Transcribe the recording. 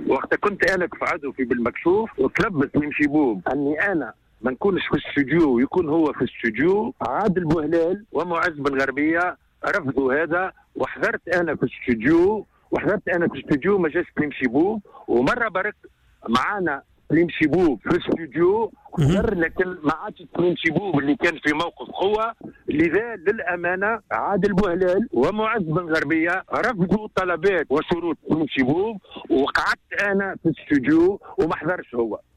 وقت كنت انا كعضو في بالمكشوف وطلبت من شيبوب اني انا ما نكونش في الاستوديو ويكون هو في الاستوديو. عادل بوهلال ومعز بن غربيه رفضوا هذا، وحضرت انا في الاستوديو ما جاش كريم شيبوب. ومره برك معانا كريم شيبوب في الاستوديو حضر، لكن ما عادش كريم شيبوب اللي كان في موقف قوه. لذا للامانه عادل بوهلال ومعز بن غربيه رفضوا طلبات وشروط كريم شيبوب، وقعدت انا في الاستوديو وما حضرش هو.